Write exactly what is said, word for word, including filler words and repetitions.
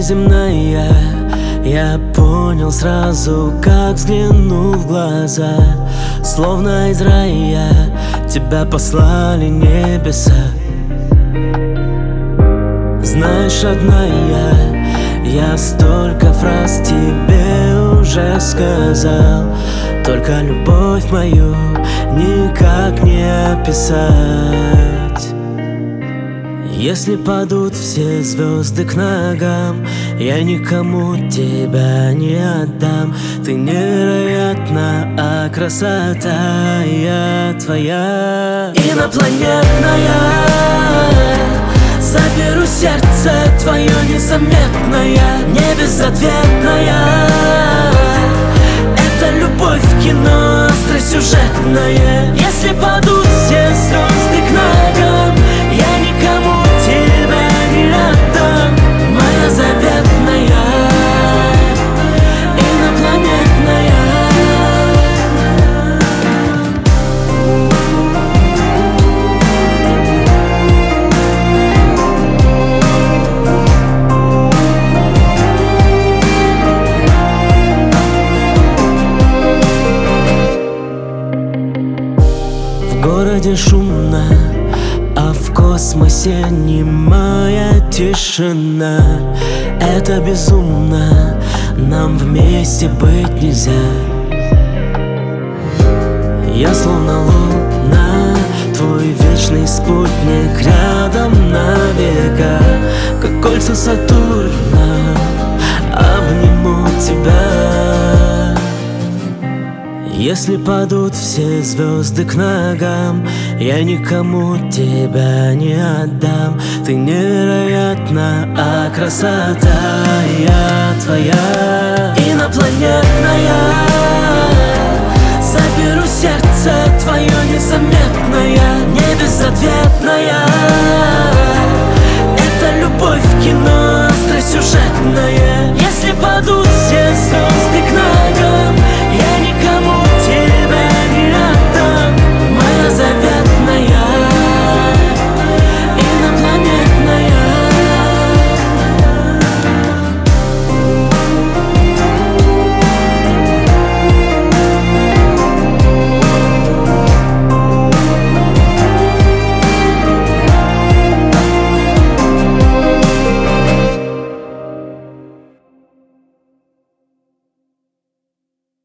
неземная. Я понял сразу, как взглянул в глаза. Словно из рая тебя послали небеса. Знаешь, родная, я столько фраз тебе уже сказал, только любовь мою никак не описать. Если падут все звезды к ногам, я никому тебя не отдам. Ты невероятна, а красота я твоя. Инопланетная, заберу сердце твое незаметное, не безответная. Это любовь в кино, остросюжетная. Если падут все звезды к ногам, я никому тебя не отдам. Моя заветная, инопланетная. В городе шумно, а в космосе немая тишина. Это безумно, нам вместе быть нельзя. Я словно луна, твой вечный спутник, рядом на века. Как кольца Сатурна, обниму тебя. Если падут все звезды к ногам, я никому тебя не отдам. Ты невероятна, а красота я твоя. Инопланетная, заберу сердце твое незаметное, не безответная.